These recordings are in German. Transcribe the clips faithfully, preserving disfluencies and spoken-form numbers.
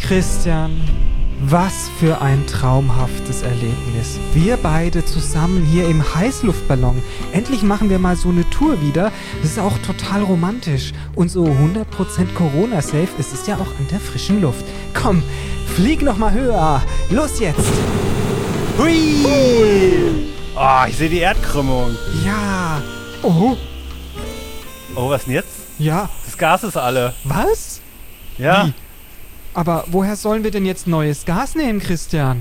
Christian, was für ein traumhaftes Erlebnis. Wir beide zusammen hier im Heißluftballon. Endlich machen wir mal so eine Tour wieder. Das ist auch total romantisch. Und so hundert Prozent Corona-safe ist es ja auch an der frischen Luft. Komm, flieg noch mal höher. Los jetzt. Hui! Oh, ich sehe die Erdkrümmung. Ja. Oh. Oh, was denn jetzt? Ja. Das Gas ist alle. Was? Ja. Wie? Aber woher sollen wir denn jetzt neues Gas nehmen, Christian?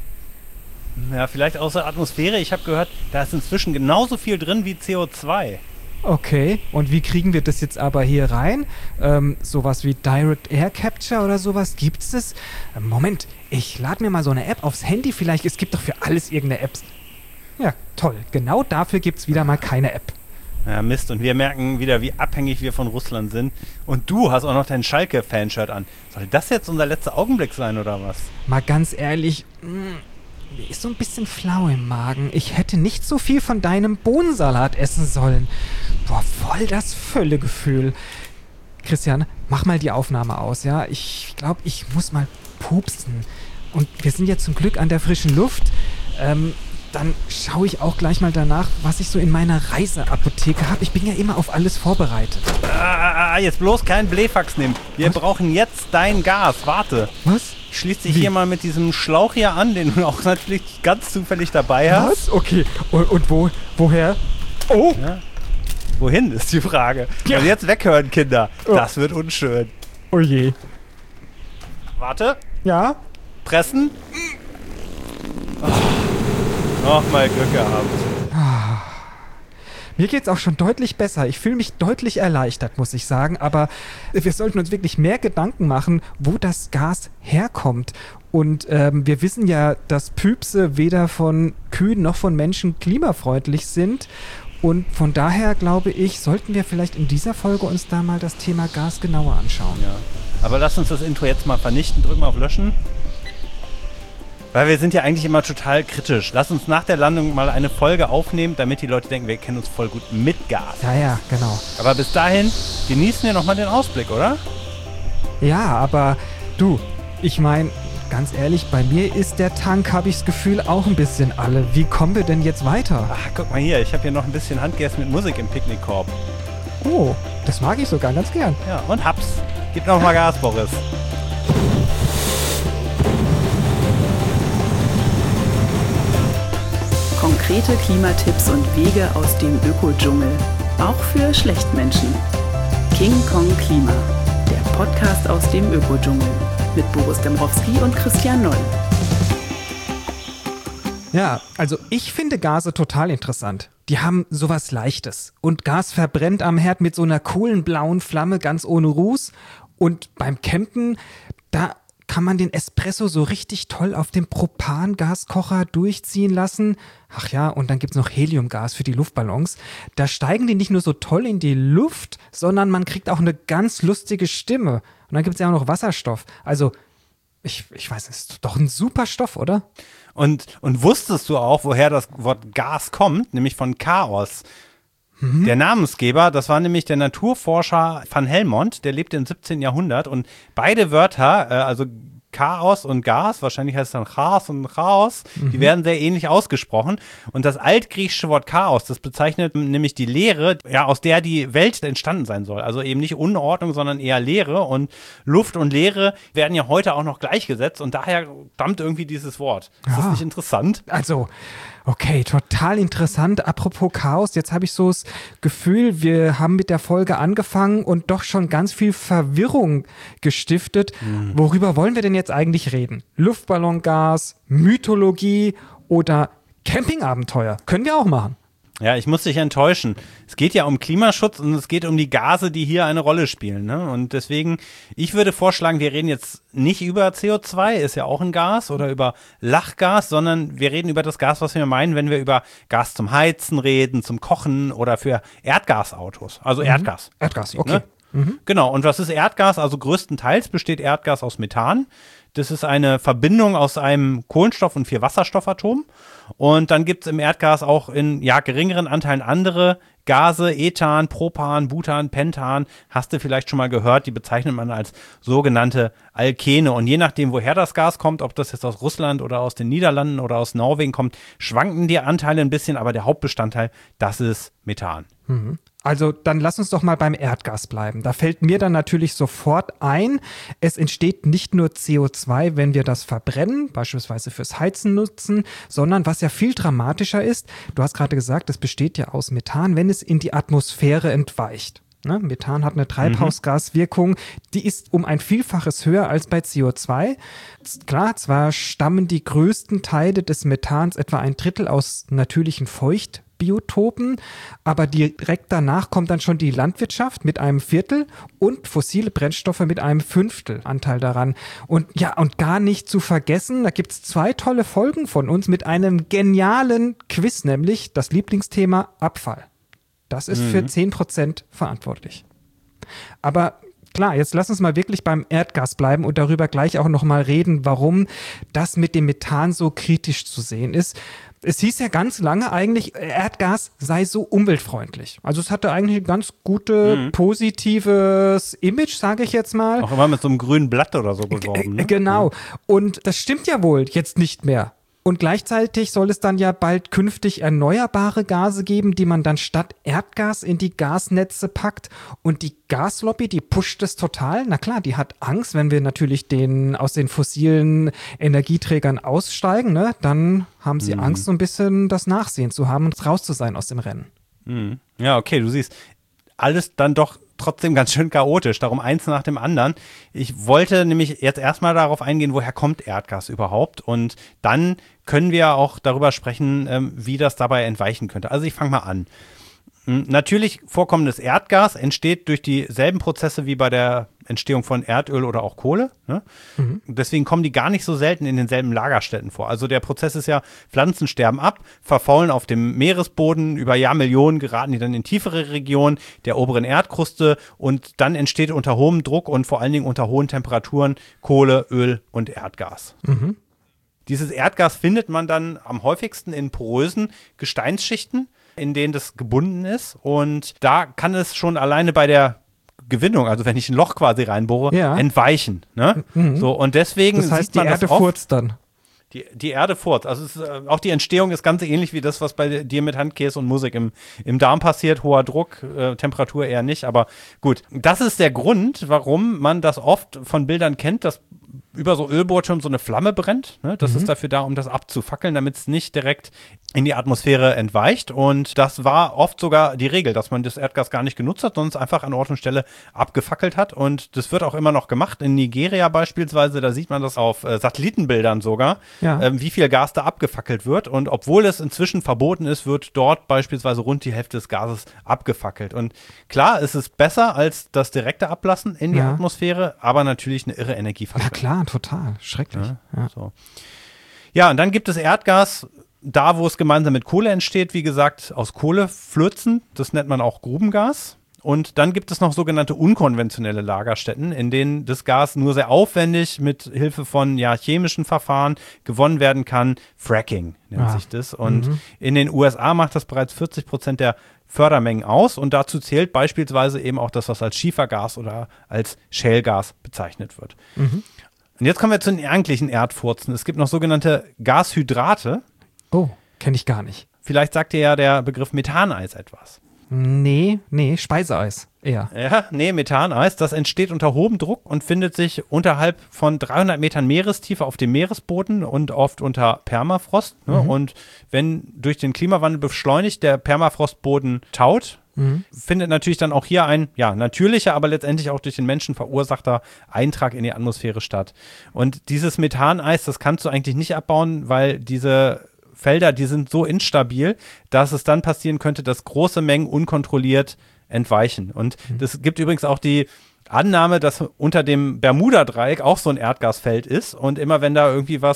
Ja, vielleicht aus der Atmosphäre. Ich habe gehört, da ist inzwischen genauso viel drin wie C O zwei. Okay, und wie kriegen wir das jetzt aber hier rein? Ähm, sowas wie Direct Air Capture oder sowas, gibt's das? Ähm, Moment, ich lade mir mal so eine App aufs Handy vielleicht. Es gibt doch für alles irgendeine App. Ja, toll. Genau dafür gibt's wieder mal keine App. Ja, Mist. Und wir merken wieder, wie abhängig wir von Russland sind. Und du hast auch noch dein Schalke-Fanshirt an. Soll das jetzt unser letzter Augenblick sein, oder was? Mal ganz ehrlich, mh, mir ist so ein bisschen flau im Magen. Ich hätte nicht so viel von deinem Bohnensalat essen sollen. Boah, voll das Völlegefühl. Christian, mach mal die Aufnahme aus, ja? Ich glaube, ich muss mal pupsen. Und wir sind ja zum Glück an der frischen Luft. Ähm... Dann schaue ich auch gleich mal danach, was ich so in meiner Reiseapotheke habe. Ich bin ja immer auf alles vorbereitet. Ah, jetzt bloß kein Blähfax nehmen. Wir was? brauchen jetzt dein Gas. Warte. Was? Ich schließe dich Wie? hier mal mit diesem Schlauch hier an, den du auch natürlich ganz zufällig dabei hast. Was? Okay. Und, und wo? Woher? Oh! Ja. Wohin, ist die Frage. Ja. Und jetzt weghören, Kinder. Oh. Das wird unschön. Oh je. Warte. Ja? Pressen. Oh. Noch mal Glück gehabt. Ah. Mir geht's auch schon deutlich besser. Ich fühle mich deutlich erleichtert, muss ich sagen. Aber wir sollten uns wirklich mehr Gedanken machen, wo das Gas herkommt. Und ähm, wir wissen ja, dass Püpse weder von Kühen noch von Menschen klimafreundlich sind. Und von daher, glaube ich, sollten wir vielleicht in dieser Folge uns da mal das Thema Gas genauer anschauen. Ja. Aber lass uns das Intro jetzt mal vernichten. Drück mal auf Löschen. Weil wir sind ja eigentlich immer total kritisch. Lass uns nach der Landung mal eine Folge aufnehmen, damit die Leute denken, wir kennen uns voll gut mit Gas. Ja, ja, genau. Aber bis dahin genießen wir nochmal den Ausblick, oder? Ja, aber du, ich meine, ganz ehrlich, bei mir ist der Tank, habe ich das Gefühl, auch ein bisschen alle. Wie kommen wir denn jetzt weiter? Ach, guck mal hier, ich habe hier noch ein bisschen Handgegessen mit Musik im Picknickkorb. Oh, das mag ich sogar ganz gern. Ja, und hab's. Gib noch mal Gas, Boris. Konkrete Klimatipps und Wege aus dem Ökodschungel. Auch für Schlechtmenschen. King Kong Klima. Der Podcast aus dem Ökodschungel. Mit Boris Dembrowski und Christian Noll. Ja, also ich finde Gase total interessant. Die haben sowas Leichtes. Und Gas verbrennt am Herd mit so einer coolen blauen Flamme ganz ohne Ruß. Und beim Campen, da kann man den Espresso so richtig toll auf dem Propangaskocher durchziehen lassen. Ach ja, und dann gibt's noch Heliumgas für die Luftballons. Da steigen die nicht nur so toll in die Luft, sondern man kriegt auch eine ganz lustige Stimme. Und dann gibt's ja auch noch Wasserstoff. Also, ich, ich weiß, es ist doch ein super Stoff, oder? Und, und wusstest du auch, woher das Wort Gas kommt? Nämlich von Chaos. Mhm. Der Namensgeber, das war nämlich der Naturforscher van Helmont, der lebte im siebzehnten Jahrhundert und beide Wörter, äh, also Chaos und Gas, wahrscheinlich heißt es dann Chaos und Chaos, mhm. die werden sehr ähnlich ausgesprochen. Und das altgriechische Wort Chaos, das bezeichnet nämlich die Leere, ja, aus der die Welt entstanden sein soll. Also eben nicht Unordnung, sondern eher Leere. Und Luft und Leere werden ja heute auch noch gleichgesetzt und daher stammt irgendwie dieses Wort. Ist ja. das nicht interessant? Also, okay, total interessant. Apropos Chaos, jetzt habe ich so das Gefühl, wir haben mit der Folge angefangen und doch schon ganz viel Verwirrung gestiftet. Mhm. Worüber wollen wir denn jetzt eigentlich reden? Luftballongas, Mythologie oder Campingabenteuer? Können wir auch machen. Ja, ich muss dich enttäuschen. Es geht ja um Klimaschutz und es geht um die Gase, die hier eine Rolle spielen, ne? Und deswegen, ich würde vorschlagen, wir reden jetzt nicht über C O zwei, ist ja auch ein Gas, oder über Lachgas, sondern wir reden über das Gas, was wir meinen, wenn wir über Gas zum Heizen reden, zum Kochen oder für Erdgasautos. Also mhm. Erdgas. Erdgas, okay. Ne? Mhm. Genau, und was ist Erdgas? Also größtenteils besteht Erdgas aus Methan. Das ist eine Verbindung aus einem Kohlenstoff- und vier Wasserstoffatomen. Und dann gibt es im Erdgas auch in ja, geringeren Anteilen andere Gase, Ethan, Propan, Butan, Pentan, hast du vielleicht schon mal gehört, die bezeichnet man als sogenannte Alkene. Und je nachdem, woher das Gas kommt, ob das jetzt aus Russland oder aus den Niederlanden oder aus Norwegen kommt, schwanken die Anteile ein bisschen, aber der Hauptbestandteil, das ist Methan. Mhm. Also dann lass uns doch mal beim Erdgas bleiben. Da fällt mir dann natürlich sofort ein, es entsteht nicht nur C O zwei, wenn wir das verbrennen, beispielsweise fürs Heizen nutzen, sondern was ja viel dramatischer ist, du hast gerade gesagt, es besteht ja aus Methan, wenn es in die Atmosphäre entweicht. Ne? Methan hat eine Treibhausgaswirkung, die ist um ein Vielfaches höher als bei C O zwei. Klar, zwar stammen die größten Teile des Methans, etwa ein Drittel, aus natürlichen Feucht Biotopen, aber direkt danach kommt dann schon die Landwirtschaft mit einem Viertel und fossile Brennstoffe mit einem Fünftel Anteil daran. Und ja, und gar nicht zu vergessen, da gibt es zwei tolle Folgen von uns mit einem genialen Quiz, nämlich das Lieblingsthema Abfall. Das ist mhm. für zehn Prozent verantwortlich. Aber klar, jetzt lass uns mal wirklich beim Erdgas bleiben und darüber gleich auch nochmal reden, warum das mit dem Methan so kritisch zu sehen ist. Es hieß ja ganz lange eigentlich, Erdgas sei so umweltfreundlich. Also es hatte eigentlich ein ganz gutes, mhm. positives Image, sage ich jetzt mal. Auch immer mit so einem grünen Blatt oder so beworben. Ne? Genau. Und das stimmt ja wohl jetzt nicht mehr. Und gleichzeitig soll es dann ja bald künftig erneuerbare Gase geben, die man dann statt Erdgas in die Gasnetze packt. Und die Gaslobby, die pusht es total. Na klar, die hat Angst, wenn wir natürlich den, aus den fossilen Energieträgern aussteigen, ne? Dann haben sie mhm. Angst, so ein bisschen das Nachsehen zu haben und raus zu sein aus dem Rennen. Mhm. Ja, okay, du siehst, alles dann doch trotzdem ganz schön chaotisch, darum eins nach dem anderen. Ich wollte nämlich jetzt erstmal darauf eingehen, woher kommt Erdgas überhaupt, und dann können wir auch darüber sprechen, ähm, wie das dabei entweichen könnte. Also ich fange mal an. Natürlich vorkommendes Erdgas entsteht durch dieselben Prozesse wie bei der Entstehung von Erdöl oder auch Kohle. Ne? Mhm. Deswegen kommen die gar nicht so selten in denselben Lagerstätten vor. Also der Prozess ist ja, Pflanzen sterben ab, verfaulen auf dem Meeresboden, über Jahrmillionen geraten die dann in tiefere Regionen der oberen Erdkruste, und dann entsteht unter hohem Druck und vor allen Dingen unter hohen Temperaturen Kohle, Öl und Erdgas. Mhm. Dieses Erdgas findet man dann am häufigsten in porösen Gesteinsschichten, in denen das gebunden ist, und da kann es schon alleine bei der Gewinnung, also wenn ich ein Loch quasi reinbohre, ja. entweichen. Ne? Mhm. So, und deswegen das heißt, sieht man die Erde das oft, furzt dann. Die, die Erde furzt. Also es ist, äh, auch die Entstehung ist ganz ähnlich wie das, was bei dir mit Handkäse und Musik im, im Darm passiert. Hoher Druck, äh, Temperatur eher nicht, aber gut. Das ist der Grund, warum man das oft von Bildern kennt, dass über so Ölbohrturm so eine Flamme brennt. Ne? Das mhm. ist dafür da, um das abzufackeln, damit es nicht direkt in die Atmosphäre entweicht. Und das war oft sogar die Regel, dass man das Erdgas gar nicht genutzt hat, sondern es einfach an Ort und Stelle abgefackelt hat. Und das wird auch immer noch gemacht. In Nigeria beispielsweise, da sieht man das auf äh, Satellitenbildern sogar, ja. ähm, wie viel Gas da abgefackelt wird. Und obwohl es inzwischen verboten ist, wird dort beispielsweise rund die Hälfte des Gases abgefackelt. Und klar, es ist besser als das direkte Ablassen in die ja. Atmosphäre, aber natürlich eine irre Energieverschwendung. Ja klar, total. Schrecklich. Ja, ja. So. Ja, und dann gibt es Erdgas, da wo es gemeinsam mit Kohle entsteht, wie gesagt, aus Kohleflözen. Das nennt man auch Grubengas. Und dann gibt es noch sogenannte unkonventionelle Lagerstätten, in denen das Gas nur sehr aufwendig mit Hilfe von ja, chemischen Verfahren gewonnen werden kann. Fracking nennt ja. sich das. Und mhm. in den U S A macht das bereits vierzig Prozent der Fördermengen aus. Und dazu zählt beispielsweise eben auch das, was als Schiefergas oder als Shale-Gas bezeichnet wird. Mhm. Und jetzt kommen wir zu den eigentlichen Erdfurzen. Es gibt noch sogenannte Gashydrate. Oh, kenne ich gar nicht. Vielleicht sagt dir ja der Begriff Methaneis etwas. Nee, nee, Speiseeis eher. Ja, nee, Methaneis, das entsteht unter hohem Druck und findet sich unterhalb von dreihundert Metern Meerestiefe auf dem Meeresboden und oft unter Permafrost. Ne? Mhm. Und wenn durch den Klimawandel beschleunigt der Permafrostboden taut, mhm. findet natürlich dann auch hier ein ja, natürlicher, aber letztendlich auch durch den Menschen verursachter Eintrag in die Atmosphäre statt. Und dieses Methaneis, das kannst du eigentlich nicht abbauen, weil diese Felder, die sind so instabil, dass es dann passieren könnte, dass große Mengen unkontrolliert entweichen. Und mhm. das gibt übrigens auch die Annahme, dass unter dem Bermuda-Dreieck auch so ein Erdgasfeld ist, und immer wenn da irgendwie was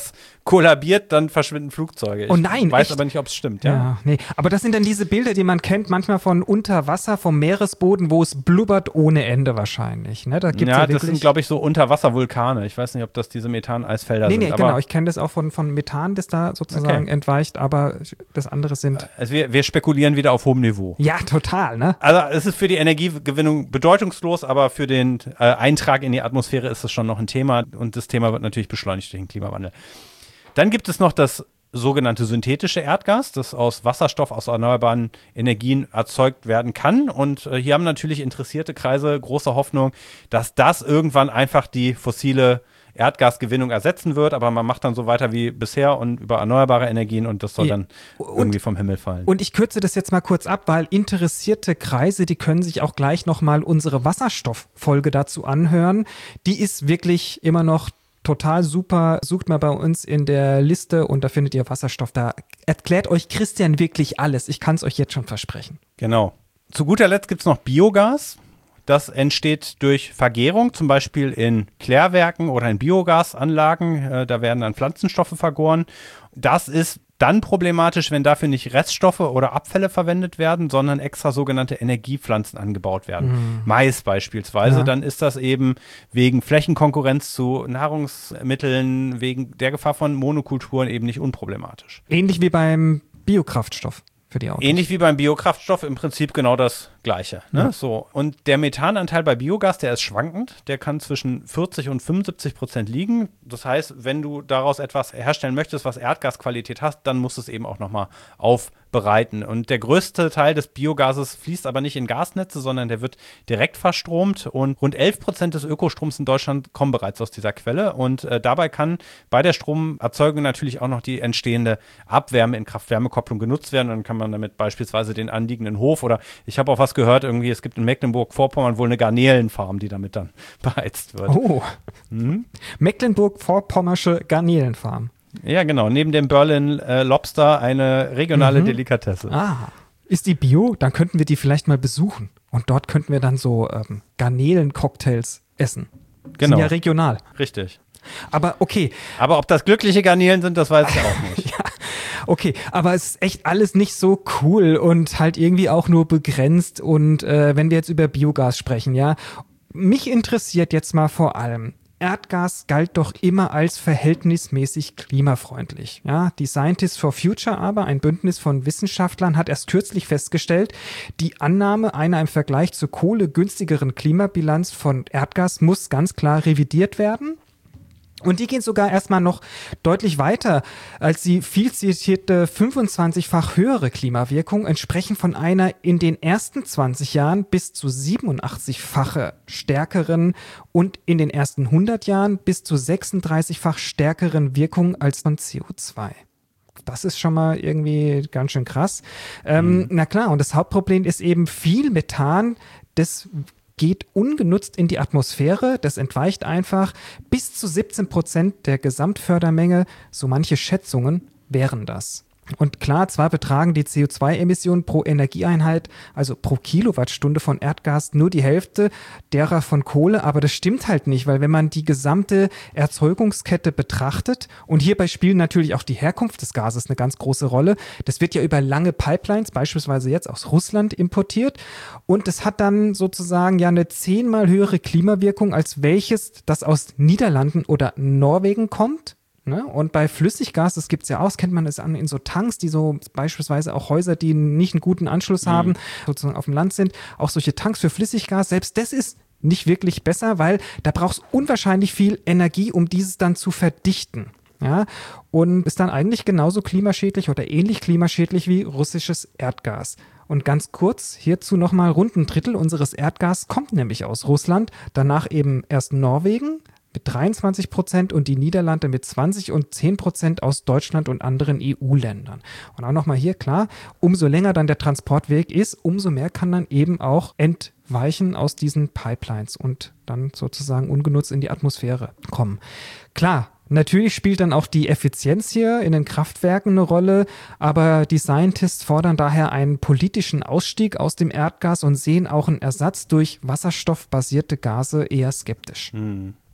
kollabiert, dann verschwinden Flugzeuge. Ich oh nein, weiß echt? aber nicht, ob es stimmt. Ja? Ja, nee. Aber das sind dann diese Bilder, die man kennt, manchmal von unter Wasser, vom Meeresboden, wo es blubbert ohne Ende wahrscheinlich. Ne? Da gibt's ja, ja das wirklich sind, glaube ich, so Unterwasservulkane. Ich weiß nicht, ob das diese Methaneisfelder nee, sind. nee, aber genau. Ich kenne das auch von, von Methan, das da sozusagen Okay. entweicht, aber das andere sind. Also wir, wir spekulieren wieder auf hohem Niveau. Ja, total, ne? Also es ist für die Energiegewinnung bedeutungslos, aber für den äh, Eintrag in die Atmosphäre ist es schon noch ein Thema und das Thema wird natürlich beschleunigt durch den Klimawandel. Dann gibt es noch das sogenannte synthetische Erdgas, das aus Wasserstoff, aus erneuerbaren Energien erzeugt werden kann. Und äh, hier haben natürlich interessierte Kreise große Hoffnung, dass das irgendwann einfach die fossile Erdgasgewinnung ersetzen wird, aber man macht dann so weiter wie bisher und über erneuerbare Energien und das soll Ja. dann Und- irgendwie vom Himmel fallen. Und ich kürze das jetzt mal kurz ab, weil interessierte Kreise, die können sich auch gleich nochmal unsere Wasserstofffolge dazu anhören. Die ist wirklich immer noch total super. Sucht mal bei uns in der Liste und da findet ihr Wasserstoff. Da erklärt euch Christian wirklich alles. Ich kann es euch jetzt schon versprechen. Genau. Zu guter Letzt gibt es noch Biogas. Das entsteht durch Vergärung, zum Beispiel in Klärwerken oder in Biogasanlagen. Äh, da werden dann Pflanzenstoffe vergoren. Das ist dann problematisch, wenn dafür nicht Reststoffe oder Abfälle verwendet werden, sondern extra sogenannte Energiepflanzen angebaut werden. Mhm. Mais beispielsweise. Ja. Dann ist das eben wegen Flächenkonkurrenz zu Nahrungsmitteln, wegen der Gefahr von Monokulturen eben nicht unproblematisch. Ähnlich wie beim Biokraftstoff für die Autos. Ähnlich wie beim Biokraftstoff im Prinzip genau das Gleiche. Ne? Ja. So. Und der Methananteil bei Biogas, der ist schwankend. Der kann zwischen vierzig und fünfundsiebzig Prozent liegen. Das heißt, wenn du daraus etwas herstellen möchtest, was Erdgasqualität hat, dann musst du es eben auch nochmal aufbereiten. Und der größte Teil des Biogases fließt aber nicht in Gasnetze, sondern der wird direkt verstromt. Und rund elf Prozent des Ökostroms in Deutschland kommen bereits aus dieser Quelle. Und äh, dabei kann bei der Stromerzeugung natürlich auch noch die entstehende Abwärme in Kraft-Wärme-Kopplung genutzt werden. Dann kann man damit beispielsweise den anliegenden Hof oder ich habe auch was gehört, irgendwie, es gibt in Mecklenburg-Vorpommern wohl eine Garnelenfarm, die damit dann beheizt wird. Oh, Mhm. Mecklenburg-Vorpommersche Garnelenfarm. Ja, genau. Neben dem Berlin äh, Lobster eine regionale Mhm. Delikatesse. Ah, ist die Bio? Dann könnten wir die vielleicht mal besuchen. Und dort könnten wir dann so ähm, Garnelen-Cocktails essen. Genau. Sind ja regional. Richtig. Aber okay, Aber ob das glückliche Garnelen sind, das weiß ich auch nicht. okay, aber es ist echt alles nicht so cool und halt irgendwie auch nur begrenzt. Und äh, wenn wir jetzt über Biogas sprechen, ja, mich interessiert jetzt mal vor allem, Erdgas galt doch immer als verhältnismäßig klimafreundlich. Ja, die Scientists for Future aber, ein Bündnis von Wissenschaftlern, hat erst kürzlich festgestellt, die Annahme einer im Vergleich zur Kohle günstigeren Klimabilanz von Erdgas muss ganz klar revidiert werden. Und die gehen sogar erstmal noch deutlich weiter als die viel zitierte fünfundzwanzigfach höhere Klimawirkung, entsprechend von einer in den ersten zwanzig Jahren bis zu siebenundachtzigfache stärkeren und in den ersten hundert Jahren bis zu sechsunddreißigfach stärkeren Wirkung als von C O zwei. Das ist schon mal irgendwie ganz schön krass. Ähm, Mhm. Na klar, und das Hauptproblem ist eben viel Methan, das geht ungenutzt in die Atmosphäre, das entweicht einfach. Bis zu siebzehn Prozent der Gesamtfördermenge, so manche Schätzungen, wären das. Und klar, zwar betragen die C O zwei Emissionen pro Energieeinheit, also pro Kilowattstunde von Erdgas, nur die Hälfte derer von Kohle, aber das stimmt halt nicht, weil wenn man die gesamte Erzeugungskette betrachtet, und hierbei spielen natürlich auch die Herkunft des Gases eine ganz große Rolle, das wird ja über lange Pipelines, beispielsweise jetzt aus Russland, importiert, und es hat dann sozusagen ja eine zehnmal höhere Klimawirkung, als welches, das aus Niederlanden oder Norwegen kommt. Ne? Und bei Flüssiggas, das gibt es ja auch, das kennt man es an in so Tanks, die so beispielsweise auch Häuser, die nicht einen guten Anschluss haben, sozusagen auf dem Land sind, auch solche Tanks für Flüssiggas, selbst das ist nicht wirklich besser, weil da brauchst du unwahrscheinlich viel Energie, um dieses dann zu verdichten. Ja, und ist dann eigentlich genauso klimaschädlich oder ähnlich klimaschädlich wie russisches Erdgas. Und ganz kurz hierzu nochmal, rund ein Drittel unseres Erdgas kommt nämlich aus Russland, danach eben erst Norwegen mit dreiundzwanzig Prozent und die Niederlande mit zwanzig und zehn Prozent aus Deutschland und anderen E U-Ländern. Und auch nochmal hier, klar, umso länger dann der Transportweg ist, umso mehr kann dann eben auch entweichen aus diesen Pipelines und dann sozusagen ungenutzt in die Atmosphäre kommen. Klar, natürlich spielt dann auch die Effizienz hier in den Kraftwerken eine Rolle, aber die Scientists fordern daher einen politischen Ausstieg aus dem Erdgas und sehen auch einen Ersatz durch wasserstoffbasierte Gase eher skeptisch. Hm.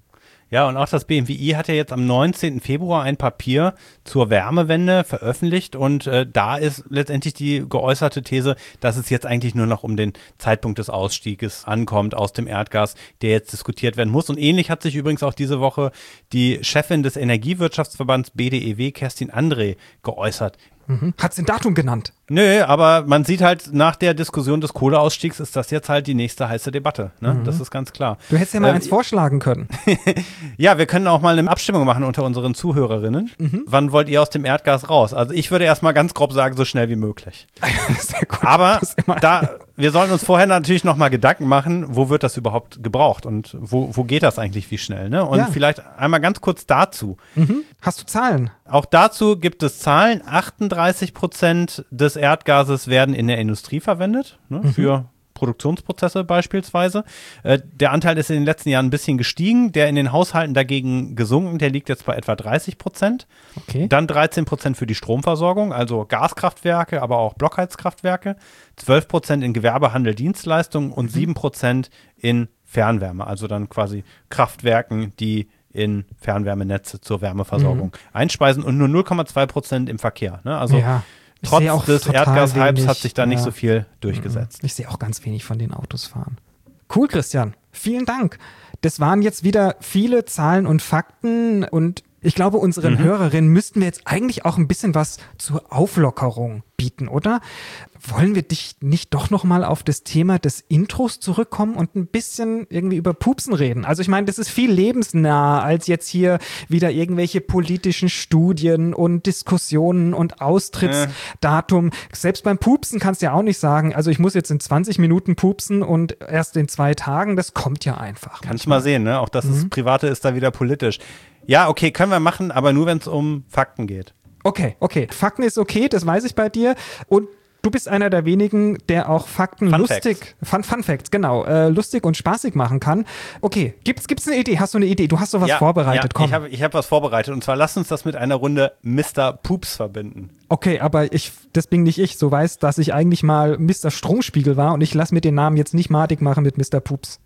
Ja, und auch das B M W I hat ja jetzt am neunzehnten Februar ein Papier zur Wärmewende veröffentlicht und äh, da ist letztendlich die geäußerte These, dass es jetzt eigentlich nur noch um den Zeitpunkt des Ausstieges ankommt aus dem Erdgas, der jetzt diskutiert werden muss. Und ähnlich hat sich übrigens auch diese Woche die Chefin des Energiewirtschaftsverbands B D E W, Kerstin André, geäußert. Mhm. Hat sie ein Datum genannt? Nö, aber man sieht halt, nach der Diskussion des Kohleausstiegs ist das jetzt halt die nächste heiße Debatte. Ne? Mhm. Das ist ganz klar. Du hättest ja mal ähm, eins vorschlagen können. Ja, wir können auch mal eine Abstimmung machen unter unseren Zuhörerinnen. Mhm. Wann wollt ihr aus dem Erdgas raus? Also ich würde erstmal ganz grob sagen, so schnell wie möglich. Sehr gut. Aber da, wir sollten uns vorher natürlich noch mal Gedanken machen, wo wird das überhaupt gebraucht und wo, wo geht das eigentlich wie schnell? Ne? Und ja. vielleicht einmal ganz kurz dazu. Mhm. Hast du Zahlen? Auch dazu gibt es Zahlen. achtunddreißig Prozent des Erdgases werden in der Industrie verwendet, ne, mhm. für Produktionsprozesse beispielsweise. Äh, der Anteil ist in den letzten Jahren ein bisschen gestiegen, der in den Haushalten dagegen gesunken, der liegt jetzt bei etwa dreißig Prozent. Okay. Dann dreizehn Prozent für die Stromversorgung, also Gaskraftwerke, aber auch Blockheizkraftwerke, zwölf Prozent in Gewerbe, Handel, Dienstleistungen und mhm. sieben Prozent in Fernwärme, also dann quasi Kraftwerken, die in Fernwärmenetze zur Wärmeversorgung mhm. einspeisen und nur null Komma zwei Prozent im Verkehr. Ne? Also ja. trotz des Erdgashypes hat sich da nicht ja. so viel durchgesetzt. Ich sehe auch ganz wenig von den Autos fahren. Cool, Christian. Vielen Dank. Das waren jetzt wieder viele Zahlen und Fakten und ich glaube, unseren mhm. Hörerinnen müssten wir jetzt eigentlich auch ein bisschen was zur Auflockerung bieten, oder? Wollen wir dich nicht doch noch mal auf das Thema des Intros zurückkommen und ein bisschen irgendwie über Pupsen reden? Also ich meine, das ist viel lebensnah als jetzt hier wieder irgendwelche politischen Studien und Diskussionen und Austrittsdatum. Äh. Selbst beim Pupsen kannst du ja auch nicht sagen, also ich muss jetzt in zwanzig Minuten pupsen und erst in zwei Tagen. Das kommt ja einfach. Kannst du mal sehen, ne? Auch das mhm. ist, Private ist da wieder politisch. Ja, okay, können wir machen, aber nur, wenn es um Fakten geht. Okay, okay. Fakten ist okay, das weiß ich bei dir. Und du bist einer der wenigen, der auch Fakten Fun lustig, Fun, Fun Facts, genau, äh, lustig und spaßig machen kann. Okay, gibt's, gibt's eine Idee? Hast du eine Idee? Du hast sowas ja, vorbereitet, ja, komm. ich habe ich hab was vorbereitet und zwar lass uns das mit einer Runde Mister Pups verbinden. Okay, aber ich, das bin nicht ich. So weiß, dass ich eigentlich mal Mister Stromspiegel war und ich lasse mir den Namen jetzt nicht madig machen mit Mister Pups.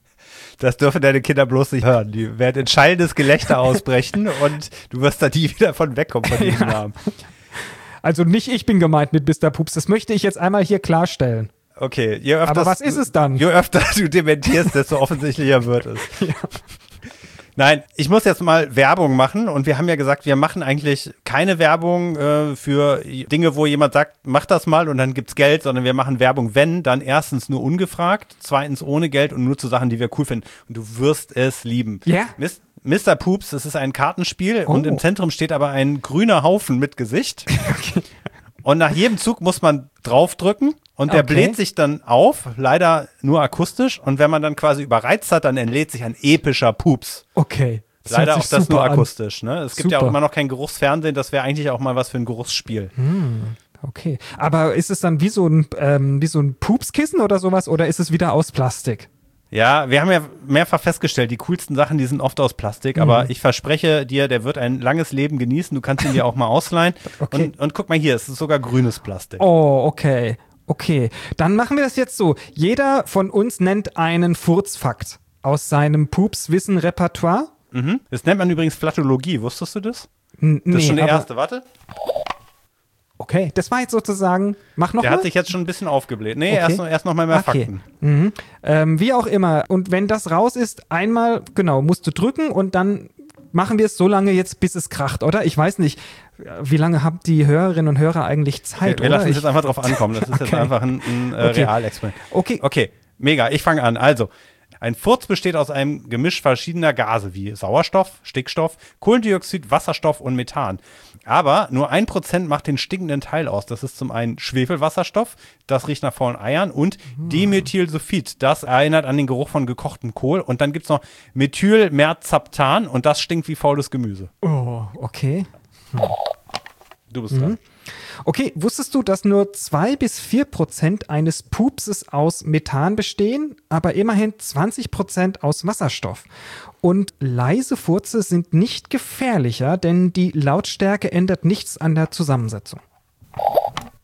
Das dürfen deine Kinder bloß nicht hören. Die werden in schallendes Gelächter ausbrechen und du wirst da nie wieder von wegkommen von diesem ja. Namen. Also nicht ich bin gemeint mit Mister Pups. Das möchte ich jetzt einmal hier klarstellen. Okay. Je öfter, aber was ist es dann? Je öfter du dementierst, desto offensichtlicher wird es. Ja. Nein, ich muss jetzt mal Werbung machen und wir haben ja gesagt, wir machen eigentlich keine Werbung äh, für Dinge, wo jemand sagt, mach das mal und dann gibt's Geld, sondern wir machen Werbung, wenn, dann erstens nur ungefragt, zweitens ohne Geld und nur zu Sachen, die wir cool finden. Und du wirst es lieben. Ja? Yeah. Mister Pups, das ist ein Kartenspiel oh. und im Zentrum steht aber ein grüner Haufen mit Gesicht. Okay. Und nach jedem Zug muss man draufdrücken und der okay. bläht sich dann auf, leider nur akustisch. Und wenn man dann quasi überreizt hat, dann entlädt sich ein epischer Pups. Okay. Das leider auch das nur akustisch. Ne? Es gibt super. ja auch immer noch kein Geruchsfernsehen, das wäre eigentlich auch mal was für ein Geruchsspiel. Hm. Okay. Aber ist es dann wie so ein, ähm, wie so ein Pupskissen oder sowas oder ist es wieder aus Plastik? Ja, wir haben ja mehrfach festgestellt, die coolsten Sachen, die sind oft aus Plastik, mhm. aber ich verspreche dir, der wird ein langes Leben genießen, du kannst ihn dir auch mal ausleihen. Okay. Und, und guck mal hier, es ist sogar grünes Plastik. Oh, okay. Okay, dann machen wir das jetzt so. Jeder von uns nennt einen Furzfakt aus seinem Pups-Wissen-Repertoire. Mhm. Das nennt man übrigens Flatologie, wusstest du das? N- das nee, ist schon der erste, warte. Okay, das war jetzt sozusagen, mach noch Der mal. hat sich jetzt schon ein bisschen aufgebläht. Nee, okay. erst, erst noch mal mehr okay. Fakten. Mhm. Ähm, wie auch immer. Und wenn das raus ist, einmal, genau, musst du drücken und dann machen wir es so lange jetzt, bis es kracht, oder? Ich weiß nicht, wie lange haben die Hörerinnen und Hörer eigentlich Zeit, okay, wir oder? lassen es ich jetzt einfach drauf ankommen. Das ist okay. jetzt einfach ein, ein äh, okay. Realexperiment. Okay. Okay, mega. Ich fange an. Also, ein Furz besteht aus einem Gemisch verschiedener Gase wie Sauerstoff, Stickstoff, Kohlendioxid, Wasserstoff und Methan. Aber nur ein Prozent macht den stinkenden Teil aus. Das ist zum einen Schwefelwasserstoff, das riecht nach faulen Eiern, und hm. Dimethylsulfid, das erinnert an den Geruch von gekochtem Kohl. Und dann gibt es noch Methylmerzaptan und das stinkt wie faules Gemüse. Oh, okay. Hm. Du bist dran. Mhm. Okay, wusstest du, dass nur zwei bis vier Prozent eines Pupses aus Methan bestehen, aber immerhin zwanzig Prozent aus Wasserstoff? Und leise Furze sind nicht gefährlicher, denn die Lautstärke ändert nichts an der Zusammensetzung.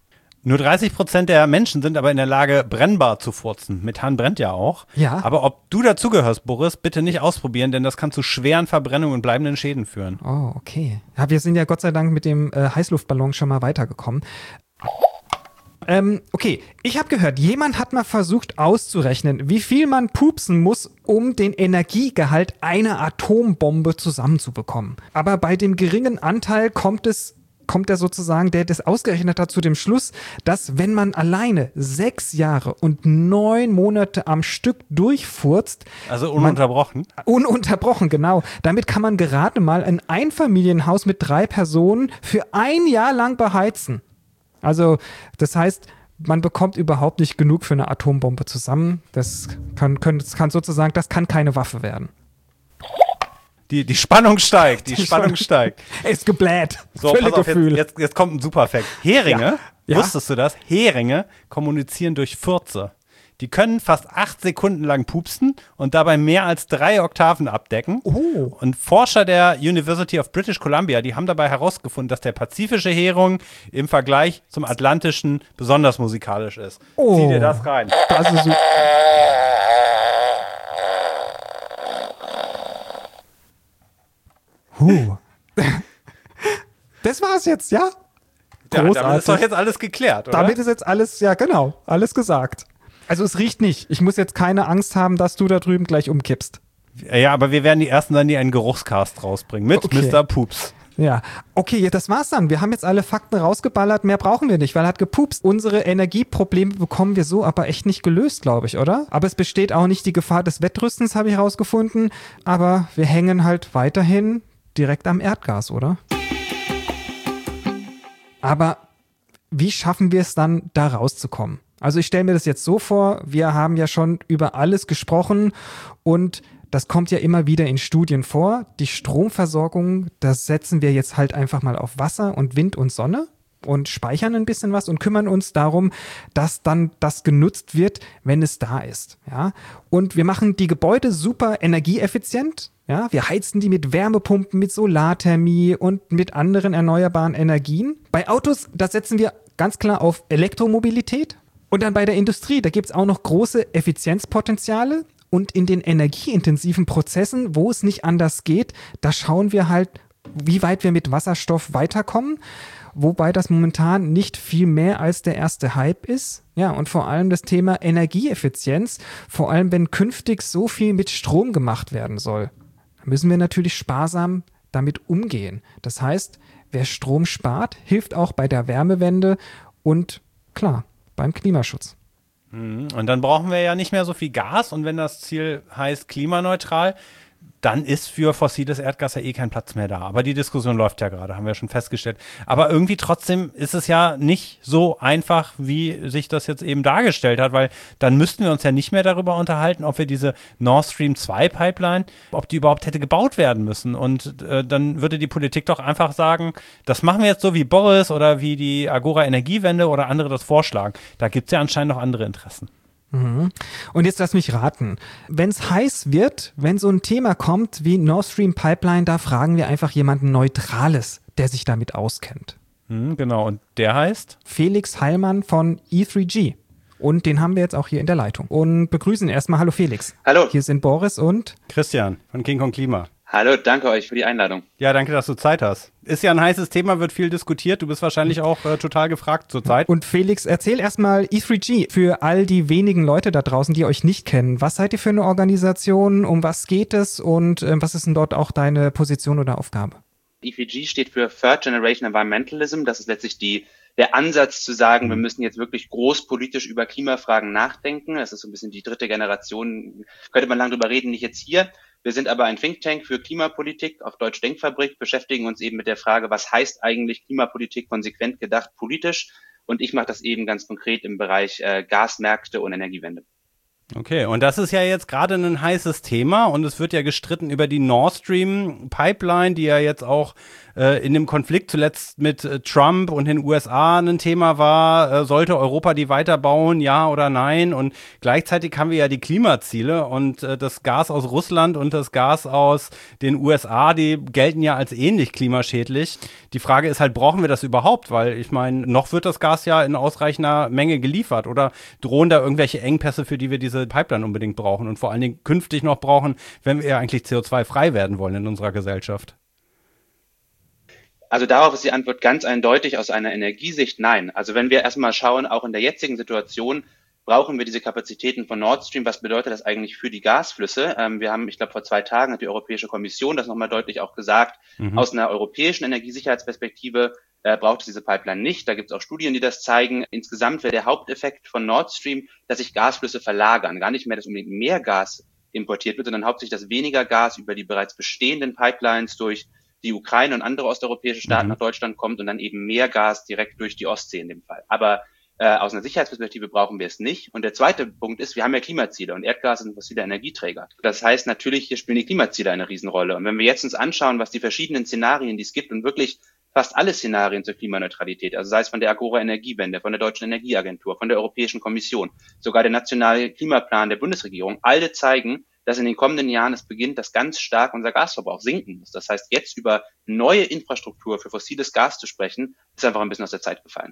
Nur dreißig Prozent der Menschen sind aber in der Lage, brennbar zu furzen. Methan brennt ja auch. Ja. Aber ob du dazugehörst, Boris, bitte nicht ausprobieren, denn das kann zu schweren Verbrennungen und bleibenden Schäden führen. Oh, okay. Ja, wir sind ja Gott sei Dank mit dem äh, Heißluftballon schon mal weitergekommen. Ähm, okay, ich habe gehört, jemand hat mal versucht auszurechnen, wie viel man pupsen muss, um den Energiegehalt einer Atombombe zusammenzubekommen. Aber bei dem geringen Anteil kommt es kommt er sozusagen, der das ausgerechnet hat, zu dem Schluss, dass wenn man alleine sechs Jahre und neun Monate am Stück durchfurzt. Also ununterbrochen? Man, ununterbrochen, genau. Damit kann man gerade mal ein Einfamilienhaus mit drei Personen für ein Jahr lang beheizen. Also das heißt, man bekommt überhaupt nicht genug für eine Atombombe zusammen. Das kann, können, das kann sozusagen, das kann keine Waffe werden. Die, die Spannung steigt, die, die Spannung steigt. Er ist gebläht. So, pass auf, jetzt, jetzt, jetzt kommt ein Superfact. Heringe, ja. Ja. Wusstest du das? Heringe kommunizieren durch Furze. Die können fast acht Sekunden lang pupsen und dabei mehr als drei Oktaven abdecken. Oh. Und Forscher der University of British Columbia, die haben dabei herausgefunden, dass der pazifische Hering im Vergleich zum atlantischen besonders musikalisch ist. Oh. Zieh dir das rein. Das ist so. Huh. Das war's jetzt, ja? Ja, damit ist doch jetzt alles geklärt, oder? Damit ist jetzt alles, ja genau, alles gesagt. Also es riecht nicht. Ich muss jetzt keine Angst haben, dass du da drüben gleich umkippst. Ja, aber wir werden die Ersten sein, die einen Geruchscast rausbringen mit okay. Mister Pups. Ja, okay, das war's dann. Wir haben jetzt alle Fakten rausgeballert. Mehr brauchen wir nicht, weil er hat gepupst. Unsere Energieprobleme bekommen wir so aber echt nicht gelöst, glaube ich, oder? Aber es besteht auch nicht die Gefahr des Wettrüstens, habe ich rausgefunden. Aber wir hängen halt weiterhin direkt am Erdgas, oder? Aber wie schaffen wir es dann, da rauszukommen? Also ich stelle mir das jetzt so vor, wir haben ja schon über alles gesprochen und das kommt ja immer wieder in Studien vor. Die Stromversorgung, das setzen wir jetzt halt einfach mal auf Wasser und Wind und Sonne und speichern ein bisschen was und kümmern uns darum, dass dann das genutzt wird, wenn es da ist. Ja? Und wir machen die Gebäude super energieeffizient. Ja? Wir heizen die mit Wärmepumpen, mit Solarthermie und mit anderen erneuerbaren Energien. Bei Autos, da setzen wir ganz klar auf Elektromobilität. Und dann bei der Industrie, da gibt es auch noch große Effizienzpotenziale. Und in den energieintensiven Prozessen, wo es nicht anders geht, da schauen wir halt, wie weit wir mit Wasserstoff weiterkommen. Wobei das momentan nicht viel mehr als der erste Hype ist. Ja, und vor allem das Thema Energieeffizienz, vor allem wenn künftig so viel mit Strom gemacht werden soll, müssen wir natürlich sparsam damit umgehen. Das heißt, wer Strom spart, hilft auch bei der Wärmewende und klar, beim Klimaschutz. Und dann brauchen wir ja nicht mehr so viel Gas und wenn das Ziel heißt klimaneutral, dann ist für fossiles Erdgas ja eh kein Platz mehr da. Aber die Diskussion läuft ja gerade, haben wir schon festgestellt. Aber irgendwie trotzdem ist es ja nicht so einfach, wie sich das jetzt eben dargestellt hat, weil dann müssten wir uns ja nicht mehr darüber unterhalten, ob wir diese Nord Stream zwei Pipeline, ob die überhaupt hätte gebaut werden müssen. Und äh, dann würde die Politik doch einfach sagen, das machen wir jetzt so wie Boris oder wie die Agora Energiewende oder andere das vorschlagen. Da gibt es ja anscheinend noch andere Interessen. Mhm. Und jetzt lass mich raten. Wenn es heiß wird, wenn so ein Thema kommt wie Nord Stream Pipeline, da fragen wir einfach jemanden Neutrales, der sich damit auskennt. Mhm, genau, und der heißt? Felix Heilmann von E drei G. Und den haben wir jetzt auch hier in der Leitung. Und begrüßen ihn erstmal. Hallo Felix. Hallo. Hier sind Boris und Christian von King Kong Klima. Hallo, danke euch für die Einladung. Ja, danke, dass du Zeit hast. Ist ja ein heißes Thema, wird viel diskutiert. Du bist wahrscheinlich auch äh, total gefragt zurzeit. Und Felix, erzähl erstmal E drei G für all die wenigen Leute da draußen, die euch nicht kennen. Was seid ihr für eine Organisation? Um was geht es? Und äh, was ist denn dort auch deine Position oder Aufgabe? E drei G steht für Third Generation Environmentalism. Das ist letztlich die, der Ansatz zu sagen, wir müssen jetzt wirklich großpolitisch über Klimafragen nachdenken. Das ist so ein bisschen die dritte Generation. Könnte man lange drüber reden, nicht jetzt hier. Wir sind aber ein Think Tank für Klimapolitik, auf Deutsch Denkfabrik, beschäftigen uns eben mit der Frage, was heißt eigentlich Klimapolitik konsequent gedacht politisch? Und ich mache das eben ganz konkret im Bereich äh, Gasmärkte und Energiewende. Okay, und das ist ja jetzt gerade ein heißes Thema und es wird ja gestritten über die Nord Stream Pipeline, die ja jetzt auch äh, in dem Konflikt zuletzt mit äh, Trump und den U S A ein Thema war. Äh, sollte Europa die weiterbauen, ja oder nein? Und gleichzeitig haben wir ja die Klimaziele und äh, das Gas aus Russland und das Gas aus den U S A, die gelten ja als ähnlich klimaschädlich. Die Frage ist halt, brauchen wir das überhaupt? Weil ich meine, noch wird das Gas ja in ausreichender Menge geliefert oder drohen da irgendwelche Engpässe, für die wir diese Pipeline unbedingt brauchen und vor allen Dingen künftig noch brauchen, wenn wir eigentlich C O zwei frei werden wollen in unserer Gesellschaft? Also darauf ist die Antwort ganz eindeutig aus einer Energiesicht nein. Also wenn wir erstmal schauen, auch in der jetzigen Situation brauchen wir diese Kapazitäten von Nord Stream. Was bedeutet das eigentlich für die Gasflüsse? Ähm, wir haben, ich glaube, vor zwei Tagen hat die Europäische Kommission das nochmal deutlich auch gesagt. Mhm. Aus einer europäischen Energiesicherheitsperspektive äh, braucht es diese Pipeline nicht. Da gibt es auch Studien, die das zeigen. Insgesamt wäre der Haupteffekt von Nord Stream, dass sich Gasflüsse verlagern. Gar nicht mehr, dass unbedingt mehr Gas importiert wird, sondern hauptsächlich, dass weniger Gas über die bereits bestehenden Pipelines durch die Ukraine und andere osteuropäische Staaten mhm. nach Deutschland kommt und dann eben mehr Gas direkt durch die Ostsee in dem Fall. Aber äh, aus einer Sicherheitsperspektive brauchen wir es nicht. Und der zweite Punkt ist, wir haben ja Klimaziele und Erdgas ist ein fossiler Energieträger. Das heißt natürlich, hier spielen die Klimaziele eine Riesenrolle. Und wenn wir jetzt uns anschauen, was die verschiedenen Szenarien, die es gibt und wirklich fast alle Szenarien zur Klimaneutralität, also sei es von der Agora Energiewende, von der Deutschen Energieagentur, von der Europäischen Kommission, sogar der nationale Klimaplan der Bundesregierung, alle zeigen, dass in den kommenden Jahren es beginnt, dass ganz stark unser Gasverbrauch sinken muss. Das heißt, jetzt über neue Infrastruktur für fossiles Gas zu sprechen, ist einfach ein bisschen aus der Zeit gefallen.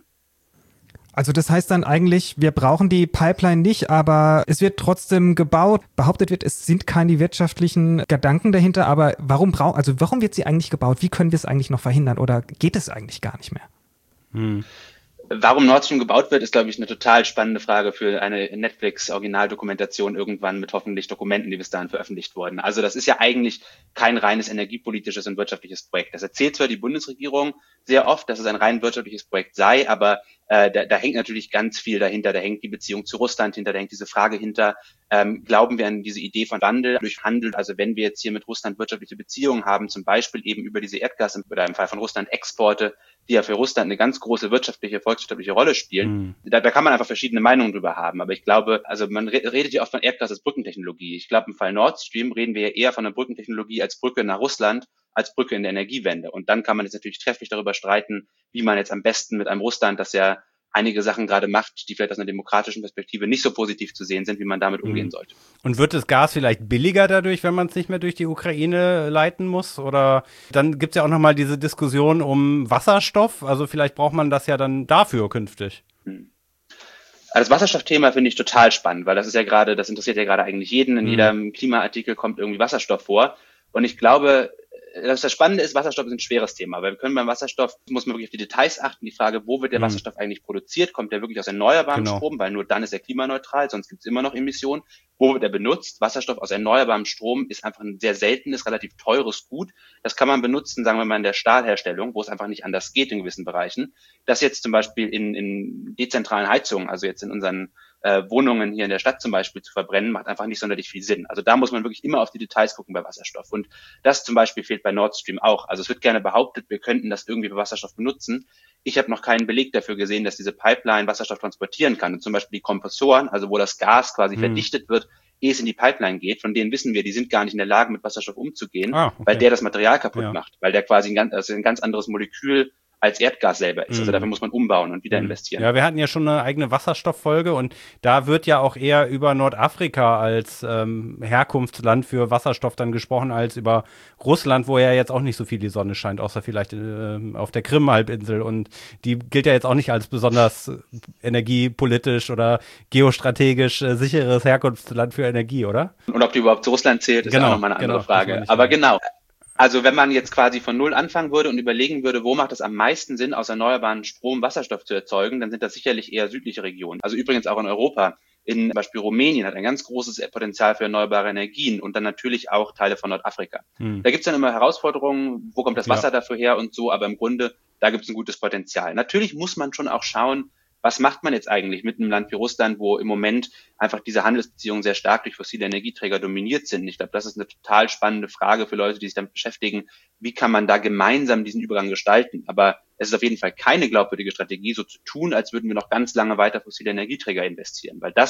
Also das heißt dann eigentlich, wir brauchen die Pipeline nicht, aber es wird trotzdem gebaut. Behauptet wird, es sind keine wirtschaftlichen Gedanken dahinter, aber warum braucht, also warum wird sie eigentlich gebaut? Wie können wir es eigentlich noch verhindern oder geht es eigentlich gar nicht mehr? Hm. Warum Nord Stream gebaut wird, ist, glaube ich, eine total spannende Frage für eine Netflix-Originaldokumentation irgendwann mit hoffentlich Dokumenten, die bis dahin veröffentlicht wurden. Also das ist ja eigentlich kein reines energiepolitisches und wirtschaftliches Projekt. Das erzählt zwar die Bundesregierung sehr oft, dass es ein rein wirtschaftliches Projekt sei, aber äh, da, da hängt natürlich ganz viel dahinter. Da hängt die Beziehung zu Russland hinter, da hängt diese Frage hinter, ähm, glauben wir an diese Idee von Wandel durch Handel? Also wenn wir jetzt hier mit Russland wirtschaftliche Beziehungen haben, zum Beispiel eben über diese Erdgas- oder im Fall von Russland Exporte, die ja für Russland eine ganz große wirtschaftliche, volkswirtschaftliche Rolle spielen. Mhm. Da, da kann man einfach verschiedene Meinungen drüber haben. Aber ich glaube, also man re- redet ja oft von Erdgas als Brückentechnologie. Ich glaube, im Fall Nord Stream reden wir ja eher von einer Brückentechnologie als Brücke nach Russland, als Brücke in der Energiewende. Und dann kann man jetzt natürlich trefflich darüber streiten, wie man jetzt am besten mit einem Russland, das ja einige Sachen gerade macht, die vielleicht aus einer demokratischen Perspektive nicht so positiv zu sehen sind, wie man damit umgehen sollte. Und wird das Gas vielleicht billiger dadurch, wenn man es nicht mehr durch die Ukraine leiten muss? Oder dann gibt es ja auch nochmal diese Diskussion um Wasserstoff. Also vielleicht braucht man das ja dann dafür künftig. Hm. Also das Wasserstoffthema finde ich total spannend, weil das ist ja gerade, das interessiert ja gerade eigentlich jeden. In hm. jedem Klimaartikel kommt irgendwie Wasserstoff vor. Und ich glaube, das, das Spannende ist, Wasserstoff ist ein schweres Thema, weil wir können beim Wasserstoff, muss man wirklich auf die Details achten, die Frage, wo wird der mhm. Wasserstoff eigentlich produziert, kommt der wirklich aus erneuerbarem genau. Strom, weil nur dann ist er klimaneutral, sonst gibt es immer noch Emissionen, wo wird er benutzt? Wasserstoff aus erneuerbarem Strom ist einfach ein sehr seltenes, relativ teures Gut, das kann man benutzen, sagen wir mal in der Stahlherstellung, wo es einfach nicht anders geht in gewissen Bereichen, das jetzt zum Beispiel in, in dezentralen Heizungen, also jetzt in unseren Äh, Wohnungen hier in der Stadt zum Beispiel zu verbrennen, macht einfach nicht sonderlich viel Sinn. Also da muss man wirklich immer auf die Details gucken bei Wasserstoff. Und das zum Beispiel fehlt bei Nord Stream auch. Also es wird gerne behauptet, wir könnten das irgendwie bei Wasserstoff benutzen. Ich habe noch keinen Beleg dafür gesehen, dass diese Pipeline Wasserstoff transportieren kann. Und zum Beispiel die Kompressoren, also wo das Gas quasi hm. verdichtet wird, ehe es in die Pipeline geht, von denen wissen wir, die sind gar nicht in der Lage, mit Wasserstoff umzugehen, ah, okay. weil der das Material kaputt ja. macht, weil der quasi ein ganz, also ein ganz anderes Molekül als Erdgas selber ist. Also dafür muss man umbauen und wieder investieren. Ja, wir hatten ja schon eine eigene Wasserstofffolge und da wird ja auch eher über Nordafrika als ähm, Herkunftsland für Wasserstoff dann gesprochen, als über Russland, wo ja jetzt auch nicht so viel die Sonne scheint, außer vielleicht äh, auf der Krim-Halbinsel. Und die gilt ja jetzt auch nicht als besonders energiepolitisch oder geostrategisch äh, sicheres Herkunftsland für Energie, oder? Und ob die überhaupt zu Russland zählt, ist genau, auch nochmal eine andere genau, Frage. Aber genau. Also wenn man jetzt quasi von Null anfangen würde und überlegen würde, wo macht es am meisten Sinn, aus erneuerbaren Strom Wasserstoff zu erzeugen, dann sind das sicherlich eher südliche Regionen. Also übrigens auch in Europa. In zum Beispiel Rumänien hat ein ganz großes Potenzial für erneuerbare Energien und dann natürlich auch Teile von Nordafrika. Hm. Da gibt es dann immer Herausforderungen, wo kommt das Wasser ja. dafür her und so, aber im Grunde, da gibt es ein gutes Potenzial. Natürlich muss man schon auch schauen, was macht man jetzt eigentlich mit einem Land wie Russland, wo im Moment einfach diese Handelsbeziehungen sehr stark durch fossile Energieträger dominiert sind? Ich glaube, das ist eine total spannende Frage für Leute, die sich damit beschäftigen. Wie kann man da gemeinsam diesen Übergang gestalten? Aber es ist auf jeden Fall keine glaubwürdige Strategie, so zu tun, als würden wir noch ganz lange weiter fossile Energieträger investieren, weil das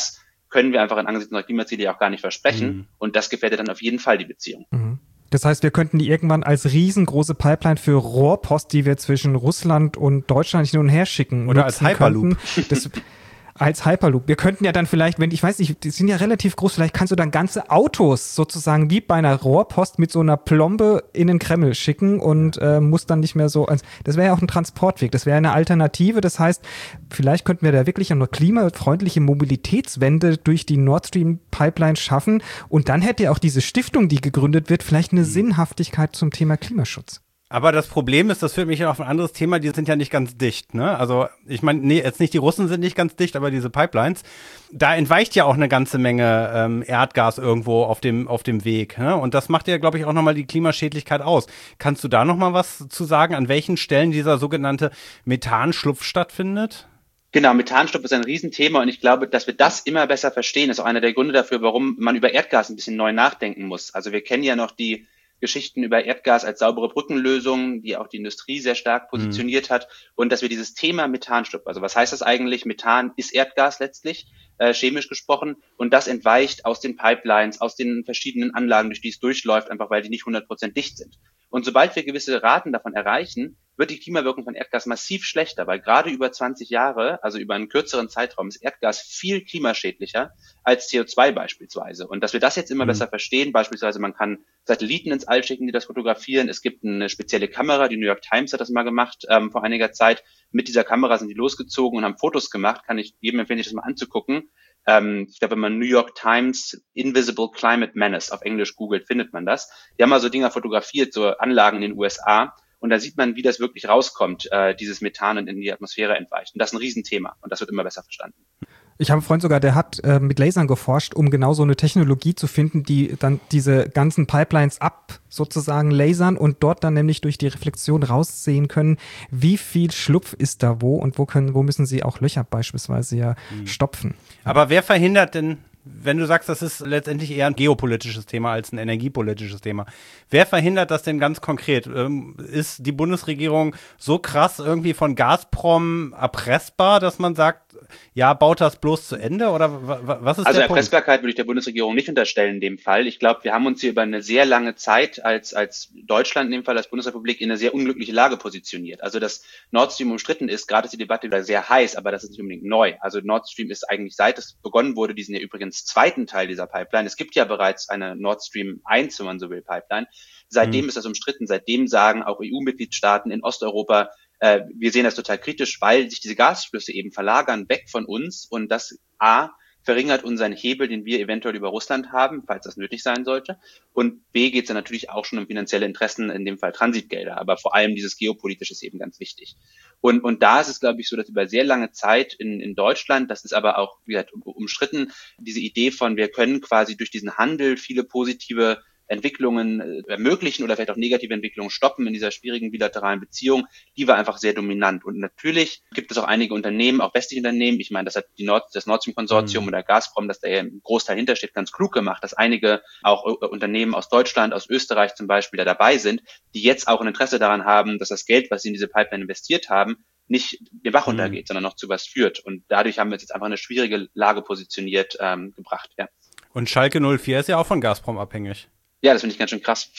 können wir einfach in Angesicht unserer Klimaziele ja auch gar nicht versprechen. Mhm. Und das gefährdet dann auf jeden Fall die Beziehung. Mhm. Das heißt, wir könnten die irgendwann als riesengroße Pipeline für Rohrpost, die wir zwischen Russland und Deutschland hin und her schicken. Oder als Hyperloop. Das, als Hyperloop. Wir könnten ja dann vielleicht, wenn, ich weiß nicht, die sind ja relativ groß, vielleicht kannst du dann ganze Autos sozusagen wie bei einer Rohrpost mit so einer Plombe in den Kreml schicken und äh, muss dann nicht mehr so, also das wäre ja auch ein Transportweg, das wäre eine Alternative. Das heißt, vielleicht könnten wir da wirklich eine klimafreundliche Mobilitätswende durch die Nord Stream Pipeline schaffen und dann hätte ja auch diese Stiftung, die gegründet wird, vielleicht eine mhm. Sinnhaftigkeit zum Thema Klimaschutz. Aber das Problem ist, das führt mich auf ein anderes Thema, die sind ja nicht ganz dicht, ne? Also ich meine, nee, jetzt nicht die Russen sind nicht ganz dicht, aber diese Pipelines, da entweicht ja auch eine ganze Menge ähm, Erdgas irgendwo auf dem auf dem Weg, ne? Und das macht ja, glaube ich, auch nochmal die Klimaschädlichkeit aus. Kannst du da nochmal was zu sagen, an welchen Stellen dieser sogenannte Methanschlupf stattfindet? Genau, Methanschlupf ist ein Riesenthema und ich glaube, dass wir das immer besser verstehen, ist auch einer der Gründe dafür, warum man über Erdgas ein bisschen neu nachdenken muss. Also wir kennen ja noch die Geschichten über Erdgas als saubere Brückenlösung, die auch die Industrie sehr stark positioniert mhm. hat. Und dass wir dieses Thema Methanschlupf, also was heißt das eigentlich? Methan ist Erdgas letztlich, äh, chemisch gesprochen. Und das entweicht aus den Pipelines, aus den verschiedenen Anlagen, durch die es durchläuft, einfach weil die nicht hundert Prozent dicht sind. Und sobald wir gewisse Raten davon erreichen, wird die Klimawirkung von Erdgas massiv schlechter, weil gerade über zwanzig Jahre, also über einen kürzeren Zeitraum, ist Erdgas viel klimaschädlicher als C O zwei beispielsweise. Und dass wir das jetzt immer mhm. besser verstehen, beispielsweise man kann Satelliten ins All schicken, die das fotografieren. Es gibt eine spezielle Kamera, die New York Times hat das mal gemacht ähm, vor einiger Zeit. Mit dieser Kamera sind die losgezogen und haben Fotos gemacht. Kann ich jedem empfehlen, sich das mal anzugucken. Ähm, ich glaube, wenn man New York Times Invisible Climate Menace auf Englisch googelt, findet man das. Die haben mal so Dinger fotografiert, so Anlagen in den U S A. Und da sieht man, wie das wirklich rauskommt, äh, dieses Methan und in die Atmosphäre entweicht. Und das ist ein Riesenthema und das wird immer besser verstanden. Ich habe einen Freund sogar, der hat äh, mit Lasern geforscht, um genau so eine Technologie zu finden, die dann diese ganzen Pipelines ab sozusagen lasern und dort dann nämlich durch die Reflexion raussehen können, wie viel Schlupf ist da wo und wo können, wo müssen sie auch Löcher beispielsweise ja mhm. stopfen. Aber wer verhindert denn, wenn du sagst, das ist letztendlich eher ein geopolitisches Thema als ein energiepolitisches Thema. Wer verhindert das denn ganz konkret? Ähm, ist die Bundesregierung so krass irgendwie von Gazprom erpressbar, dass man sagt, ja, baut das bloß zu Ende? Oder w- was ist also der Punkt? Also Erpressbarkeit würde ich der Bundesregierung nicht unterstellen in dem Fall. Ich glaube, wir haben uns hier über eine sehr lange Zeit als, als Deutschland, in dem Fall als Bundesrepublik, in eine sehr unglückliche Lage positioniert. Also dass Nord Stream umstritten ist, gerade ist die Debatte wieder sehr heiß, aber das ist nicht unbedingt neu. Also Nord Stream ist eigentlich, seit es begonnen wurde, die sind ja übrigens zweiten Teil dieser Pipeline. Es gibt ja bereits eine Nord Stream eins, wenn man so will, Pipeline. Seitdem mhm. ist das umstritten. Seitdem sagen auch E U-Mitgliedstaaten in Osteuropa, äh, wir sehen das total kritisch, weil sich diese Gasflüsse eben verlagern weg von uns und das A verringert unseren Hebel, den wir eventuell über Russland haben, falls das nötig sein sollte. Und B geht es dann natürlich auch schon um finanzielle Interessen, in dem Fall Transitgelder. Aber vor allem dieses Geopolitische ist eben ganz wichtig. Und, und da ist es, glaube ich, so, dass über sehr lange Zeit in, in Deutschland, das ist aber auch wie gesagt, umstritten, diese Idee von, wir können quasi durch diesen Handel viele positive Entwicklungen ermöglichen oder vielleicht auch negative Entwicklungen stoppen in dieser schwierigen bilateralen Beziehung, die war einfach sehr dominant. Und natürlich gibt es auch einige Unternehmen, auch westliche Unternehmen, ich meine, das hat die Nord, das Nord Stream Konsortium mhm. oder Gazprom, das da ja im Großteil hintersteht, ganz klug gemacht, dass einige auch Unternehmen aus Deutschland, aus Österreich zum Beispiel da dabei sind, die jetzt auch ein Interesse daran haben, dass das Geld, was sie in diese Pipeline investiert haben, nicht den Bach runtergeht, mhm. sondern noch zu was führt. Und dadurch haben wir jetzt einfach eine schwierige Lage positioniert ähm, gebracht. Ja. Und Schalke null vier ist ja auch von Gazprom abhängig. Ja, das finde ich ganz schön krass.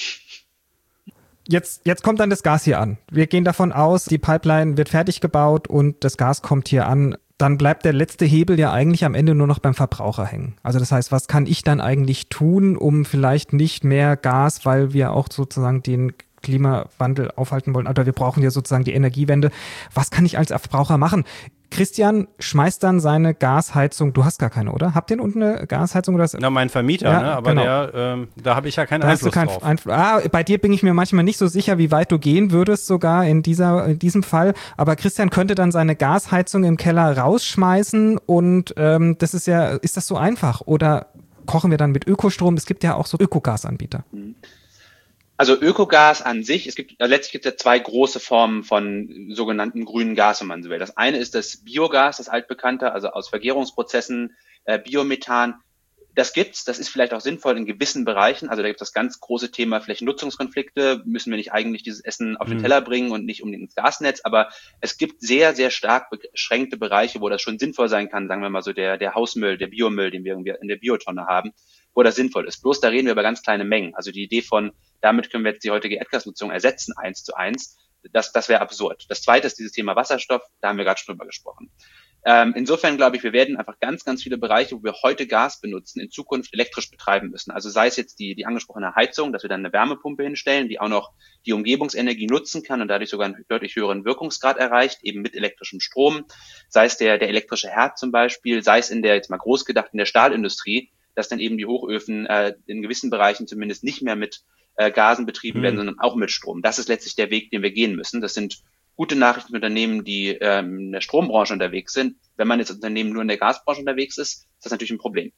Jetzt, jetzt kommt dann das Gas hier an. Wir gehen davon aus, die Pipeline wird fertig gebaut und das Gas kommt hier an. Dann bleibt der letzte Hebel ja eigentlich am Ende nur noch beim Verbraucher hängen. Also das heißt, was kann ich dann eigentlich tun, um vielleicht nicht mehr Gas, weil wir auch sozusagen den Klimawandel aufhalten wollen, oder wir brauchen ja sozusagen die Energiewende. Was kann ich als Verbraucher machen? Christian schmeißt dann seine Gasheizung, du hast gar keine, oder? Habt ihr unten eine Gasheizung? Oder? Na, mein Vermieter, ja, ne? Aber genau. der, ähm, da habe ich ja keinen da Einfluss kein drauf. Einfl- ah, bei dir bin ich mir manchmal nicht so sicher, wie weit du gehen würdest sogar in, dieser, in diesem Fall. Aber Christian könnte dann seine Gasheizung im Keller rausschmeißen und ähm, das ist ja, ist das so einfach? Oder kochen wir dann mit Ökostrom? Es gibt ja auch so Ökogasanbieter. Mhm. Also Ökogas an sich, es gibt letztlich gibt es ja zwei große Formen von sogenannten grünen Gas, wenn man so will. Das eine ist das Biogas, das altbekannte, also aus Vergärungsprozessen, äh, Biomethan. Das gibt's, das ist vielleicht auch sinnvoll in gewissen Bereichen. Also da gibt es das ganz große Thema Flächennutzungskonflikte. Müssen wir nicht eigentlich dieses Essen auf den Teller bringen und nicht unbedingt ins Gasnetz? Aber es gibt sehr, sehr stark beschränkte Bereiche, wo das schon sinnvoll sein kann. Sagen wir mal so der, der Hausmüll, der Biomüll, den wir irgendwie in der Biotonne haben, wo das sinnvoll ist. Bloß da reden wir über ganz kleine Mengen. Also die Idee von, damit können wir jetzt die heutige Erdgasnutzung ersetzen, eins zu eins, das, das wäre absurd. Das zweite ist dieses Thema Wasserstoff, da haben wir gerade schon drüber gesprochen. Ähm, insofern glaube ich, wir werden einfach ganz, ganz viele Bereiche, wo wir heute Gas benutzen, in Zukunft elektrisch betreiben müssen. Also sei es jetzt die, die angesprochene Heizung, dass wir dann eine Wärmepumpe hinstellen, die auch noch die Umgebungsenergie nutzen kann und dadurch sogar einen deutlich höheren Wirkungsgrad erreicht, eben mit elektrischem Strom. Sei es der, der elektrische Herd zum Beispiel, sei es in der, jetzt mal groß gedacht, in der Stahlindustrie, dass dann eben die Hochöfen äh, in gewissen Bereichen zumindest nicht mehr mit äh, Gasen betrieben mhm. werden, sondern auch mit Strom. Das ist letztlich der Weg, den wir gehen müssen. Das sind gute Nachrichten für Unternehmen, die ähm, in der Strombranche unterwegs sind. Wenn man jetzt als Unternehmen nur in der Gasbranche unterwegs ist, ist das natürlich ein Problem.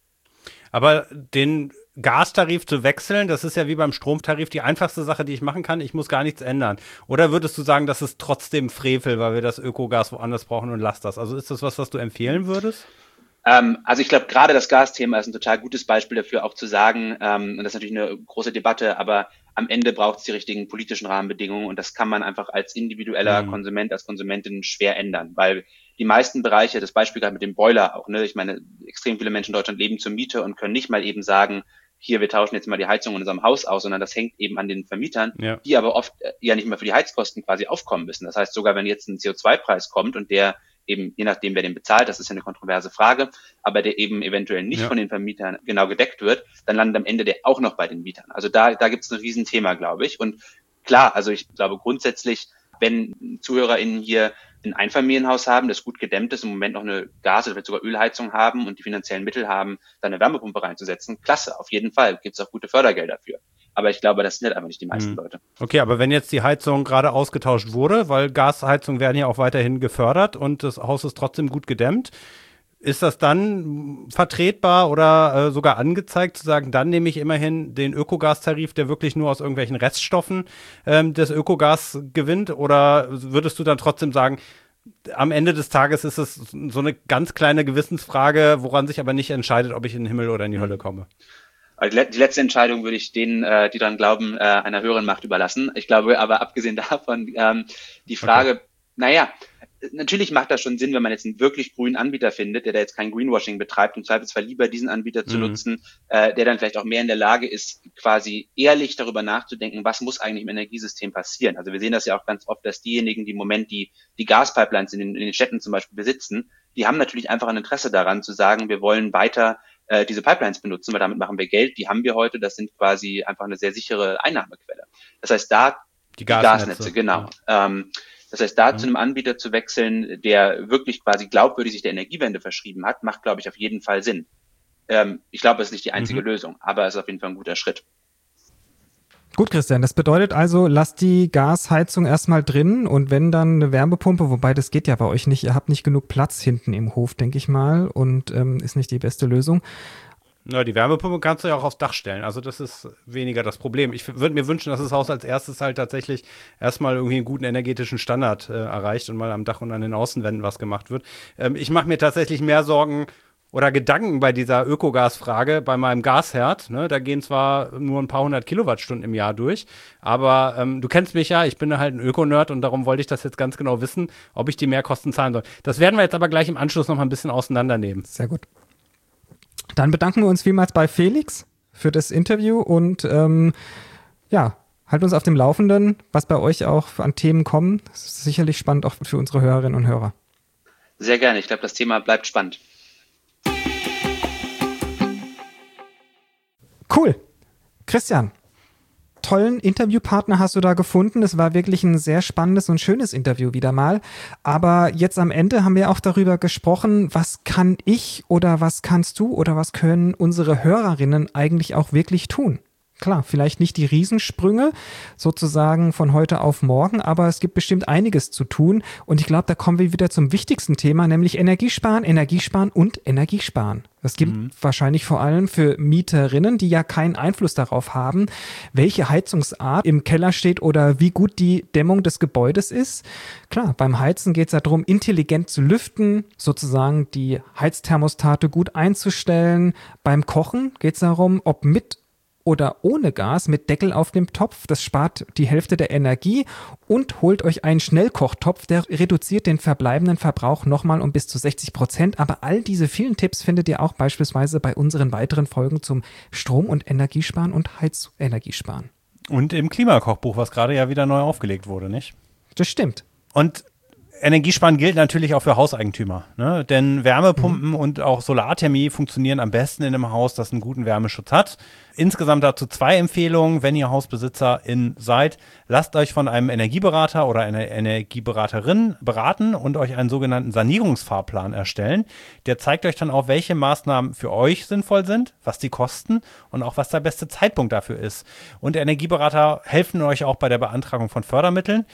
Aber den Gastarif zu wechseln, das ist ja wie beim Stromtarif die einfachste Sache, die ich machen kann. Ich muss gar nichts ändern. Oder würdest du sagen, das ist trotzdem Frevel, weil wir das Ökogas woanders brauchen und lass das? Also ist das was, was du empfehlen würdest? Ähm, also ich glaube, gerade das Gasthema ist ein total gutes Beispiel dafür, auch zu sagen, ähm, und das ist natürlich eine große Debatte, aber am Ende braucht es die richtigen politischen Rahmenbedingungen und das kann man einfach als individueller mhm. Konsument, als Konsumentin schwer ändern, weil die meisten Bereiche, das Beispiel gerade mit dem Boiler auch, ne, ich meine, extrem viele Menschen in Deutschland leben zur Miete und können nicht mal eben sagen, hier, wir tauschen jetzt mal die Heizung in unserem Haus aus, sondern das hängt eben an den Vermietern, ja. die aber oft ja nicht mehr für die Heizkosten quasi aufkommen müssen. Das heißt, sogar wenn jetzt ein C O zwei Preis kommt und der eben, je nachdem, wer den bezahlt, das ist ja eine kontroverse Frage, aber der eben eventuell nicht ja. von den Vermietern genau gedeckt wird, dann landet am Ende der auch noch bei den Mietern. Also da, da gibt es ein Riesenthema, glaube ich. Und klar, also ich glaube grundsätzlich, wenn ZuhörerInnen hier ein Einfamilienhaus haben, das gut gedämmt ist, im Moment noch eine Gas- oder vielleicht sogar Ölheizung haben und die finanziellen Mittel haben, da eine Wärmepumpe reinzusetzen, klasse, auf jeden Fall, gibt es auch gute Fördergelder für. Aber ich glaube, das sind halt einfach nicht die meisten hm. Leute. Okay, aber wenn jetzt die Heizung gerade ausgetauscht wurde, weil Gasheizungen werden ja auch weiterhin gefördert und das Haus ist trotzdem gut gedämmt, ist das dann vertretbar oder äh, sogar angezeigt zu sagen, dann nehme ich immerhin den Ökogastarif, der wirklich nur aus irgendwelchen Reststoffen ähm, des Ökogas gewinnt? Oder würdest du dann trotzdem sagen, am Ende des Tages ist es so eine ganz kleine Gewissensfrage, woran sich aber nicht entscheidet, ob ich in den Himmel oder in die Hölle komme? Also die letzte Entscheidung würde ich denen, äh, die daran glauben, äh, einer höheren Macht überlassen. Ich glaube aber, abgesehen davon, ähm, die Frage, okay. naja, natürlich macht das schon Sinn, wenn man jetzt einen wirklich grünen Anbieter findet, der da jetzt kein Greenwashing betreibt, im Zweifelsfall lieber diesen Anbieter zu mhm. nutzen, äh, der dann vielleicht auch mehr in der Lage ist, quasi ehrlich darüber nachzudenken, was muss eigentlich im Energiesystem passieren. Also wir sehen das ja auch ganz oft, dass diejenigen, die im Moment die, die Gaspipelines in den, in den Städten zum Beispiel besitzen, die haben natürlich einfach ein Interesse daran zu sagen, wir wollen weiter äh, diese Pipelines benutzen, weil damit machen wir Geld, die haben wir heute, das sind quasi einfach eine sehr sichere Einnahmequelle. Das heißt, da die Gasnetze, die Gasnetze genau. Ja. Ähm, Das heißt, da mhm. zu einem Anbieter zu wechseln, der wirklich quasi glaubwürdig sich der Energiewende verschrieben hat, macht, glaube ich, auf jeden Fall Sinn. Ähm, ich glaube, es ist nicht die einzige mhm. Lösung, aber es ist auf jeden Fall ein guter Schritt. Gut, Christian, das bedeutet also, lasst die Gasheizung erstmal drin und wenn dann eine Wärmepumpe, wobei das geht ja bei euch nicht, ihr habt nicht genug Platz hinten im Hof, denke ich mal, und ähm, ist nicht die beste Lösung. Na, die Wärmepumpe kannst du ja auch aufs Dach stellen. Also das ist weniger das Problem. Ich würde mir wünschen, dass das Haus als erstes halt tatsächlich erstmal irgendwie einen guten energetischen Standard äh, erreicht und mal am Dach und an den Außenwänden was gemacht wird. Ähm, ich mache mir tatsächlich mehr Sorgen oder Gedanken bei dieser Ökogasfrage bei meinem Gasherd. Ne? Da gehen zwar nur ein paar hundert Kilowattstunden im Jahr durch, aber ähm, du kennst mich ja, ich bin halt ein Öko-Nerd und darum wollte ich das jetzt ganz genau wissen, ob ich die Mehrkosten zahlen soll. Das werden wir jetzt aber gleich im Anschluss noch mal ein bisschen auseinandernehmen. Sehr gut. Dann bedanken wir uns vielmals bei Felix für das Interview und ähm, ja, halt uns auf dem Laufenden, was bei euch auch an Themen kommen. Das ist sicherlich spannend auch für unsere Hörerinnen und Hörer. Sehr gerne. Ich glaube, das Thema bleibt spannend. Cool. Christian, tollen Interviewpartner hast du da gefunden. Es war wirklich ein sehr spannendes und schönes Interview wieder mal. Aber jetzt am Ende haben wir auch darüber gesprochen, was kann ich oder was kannst du oder was können unsere Hörerinnen eigentlich auch wirklich tun? Klar, vielleicht nicht die Riesensprünge sozusagen von heute auf morgen, aber es gibt bestimmt einiges zu tun. Und ich glaube, da kommen wir wieder zum wichtigsten Thema, nämlich Energiesparen, Energiesparen und Energiesparen. Das gibt mhm. wahrscheinlich vor allem für Mieterinnen, die ja keinen Einfluss darauf haben, welche Heizungsart im Keller steht oder wie gut die Dämmung des Gebäudes ist. Klar, beim Heizen geht es ja darum, intelligent zu lüften, sozusagen die Heizthermostate gut einzustellen. Beim Kochen geht es darum, ob mit oder ohne Gas mit Deckel auf dem Topf. Das spart die Hälfte der Energie und holt euch einen Schnellkochtopf, der reduziert den verbleibenden Verbrauch nochmal um bis zu sechzig Prozent. Aber all diese vielen Tipps findet ihr auch beispielsweise bei unseren weiteren Folgen zum Strom- und Energiesparen und Heizenergiesparen. Und im Klimakochbuch, was gerade ja wieder neu aufgelegt wurde, nicht? Das stimmt. Und Energiesparen gilt natürlich auch für Hauseigentümer, ne? Denn Wärmepumpen mhm. und auch Solarthermie funktionieren am besten in einem Haus, das einen guten Wärmeschutz hat. Insgesamt dazu zwei Empfehlungen, wenn ihr Hausbesitzerin seid. Lasst euch von einem Energieberater oder einer Energieberaterin beraten und euch einen sogenannten Sanierungsfahrplan erstellen. Der zeigt euch dann auch, welche Maßnahmen für euch sinnvoll sind, was die kosten und auch was der beste Zeitpunkt dafür ist. Und Energieberater helfen euch auch bei der Beantragung von Fördermitteln.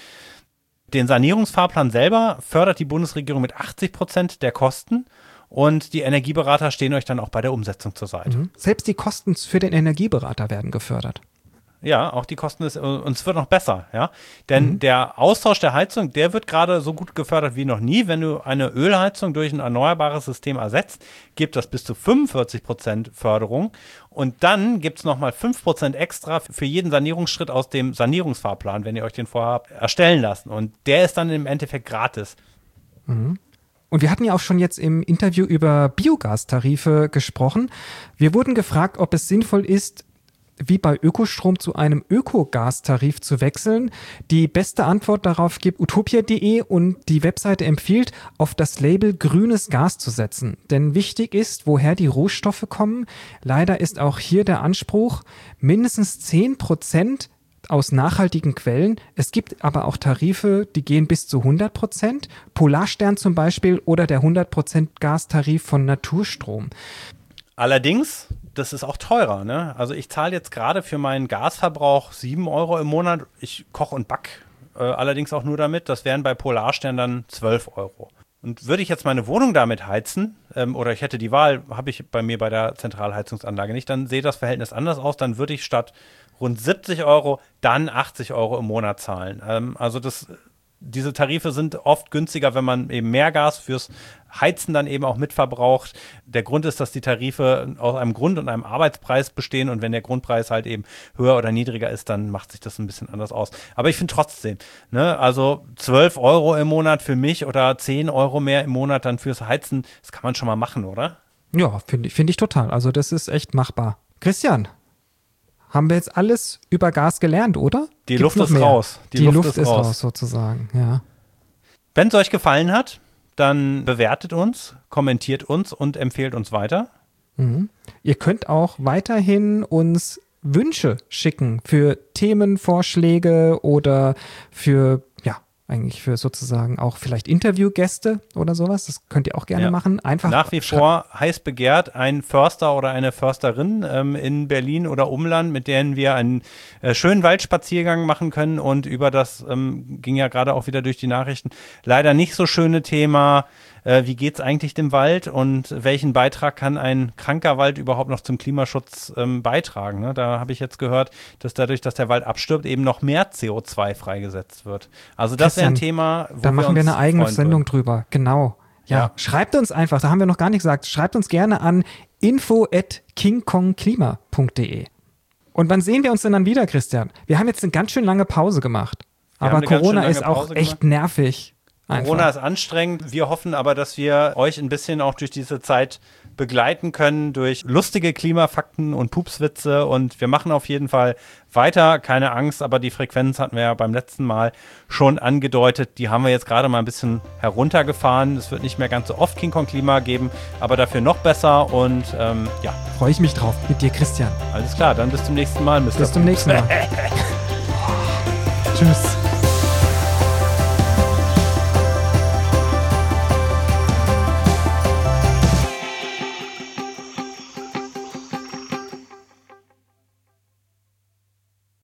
Den Sanierungsfahrplan selber fördert die Bundesregierung mit achtzig Prozent der Kosten und die Energieberater stehen euch dann auch bei der Umsetzung zur Seite. Mhm. Selbst die Kosten für den Energieberater werden gefördert. Ja, auch die Kosten ist, und es wird noch besser, ja. Denn mhm. der Austausch der Heizung, der wird gerade so gut gefördert wie noch nie. Wenn du eine Ölheizung durch ein erneuerbares System ersetzt, gibt das bis zu fünfundvierzig Prozent Förderung. Und dann gibt es nochmal fünf Prozent extra für jeden Sanierungsschritt aus dem Sanierungsfahrplan, wenn ihr euch den vorher habt erstellen lassen. Und der ist dann im Endeffekt gratis. Mhm. Und wir hatten ja auch schon jetzt im Interview über Biogastarife gesprochen. Wir wurden gefragt, ob es sinnvoll ist, wie bei Ökostrom zu einem Ökogastarif zu wechseln. Die beste Antwort darauf gibt utopia punkt de und die Webseite empfiehlt, auf das Label grünes Gas zu setzen. Denn wichtig ist, woher die Rohstoffe kommen. Leider ist auch hier der Anspruch, mindestens zehn Prozent aus nachhaltigen Quellen. Es gibt aber auch Tarife, die gehen bis zu hundert Prozent. Polarstern zum Beispiel oder der hundert Prozent Gastarif von Naturstrom. Allerdings, das ist auch teurer, ne? Also ich zahle jetzt gerade für meinen Gasverbrauch sieben Euro im Monat. Ich koche und back äh, allerdings auch nur damit. Das wären bei Polarstern dann zwölf Euro. Und würde ich jetzt meine Wohnung damit heizen, ähm, oder ich hätte die Wahl, habe ich bei mir bei der Zentralheizungsanlage nicht, dann sehe das Verhältnis anders aus. Dann würde ich statt rund siebzig Euro dann achtzig Euro im Monat zahlen. Ähm, also das... Diese Tarife sind oft günstiger, wenn man eben mehr Gas fürs Heizen dann eben auch mitverbraucht. Der Grund ist, dass die Tarife aus einem Grund- und einem Arbeitspreis bestehen und wenn der Grundpreis halt eben höher oder niedriger ist, dann macht sich das ein bisschen anders aus. Aber ich finde trotzdem, ne, also zwölf Euro im Monat für mich oder zehn Euro mehr im Monat dann fürs Heizen, das kann man schon mal machen, oder? Ja, finde ich, finde ich total. Also das ist echt machbar. Christian, haben wir jetzt alles über Gas gelernt, oder? Die Gibt's Luft ist mehr? raus. Die, Die Luft, Luft ist, ist raus. raus, sozusagen, ja. Wenn es euch gefallen hat, dann bewertet uns, kommentiert uns und empfehlt uns weiter. Mhm. Ihr könnt auch weiterhin uns Wünsche schicken für Themenvorschläge oder für, ja, eigentlich für sozusagen auch vielleicht Interviewgäste oder sowas. Das könnt ihr auch gerne ja. machen. Einfach Nach wie vor heiß begehrt ein Förster oder eine Försterin ähm, in Berlin oder Umland, mit denen wir einen äh, schönen Waldspaziergang machen können und über das, ähm, ging ja gerade auch wieder durch die Nachrichten, leider nicht so schöne Thema, äh, wie geht's eigentlich dem Wald und welchen Beitrag kann ein kranker Wald überhaupt noch zum Klimaschutz ähm, beitragen? Ne? Da habe ich jetzt gehört, dass dadurch, dass der Wald abstirbt, eben noch mehr C O zwei freigesetzt wird. Also das wäre ein Thema, wo da machen wir, wir eine eigene Sendung würden. drüber. Genau. Ja. Ja. Schreibt uns einfach, da haben wir noch gar nicht gesagt, schreibt uns gerne an info at kingkongklima punkt de. Und wann sehen wir uns denn dann wieder, Christian? Wir haben jetzt eine ganz schön lange Pause gemacht. Wir aber Corona ist auch Pause echt gemacht. nervig. Einfach. Corona ist anstrengend. Wir hoffen aber, dass wir euch ein bisschen auch durch diese Zeit begleiten können, durch lustige Klimafakten und Pupswitze. Und wir machen auf jeden Fall weiter. Keine Angst, aber die Frequenz hatten wir ja beim letzten Mal schon angedeutet. Die haben wir jetzt gerade mal ein bisschen heruntergefahren. Es wird nicht mehr ganz so oft King Kong Klima geben, aber dafür noch besser. Und ähm, ja. Freue ich mich drauf mit dir, Christian. Alles klar, dann bis zum nächsten Mal. Bis zum nächsten Mal. Tschüss.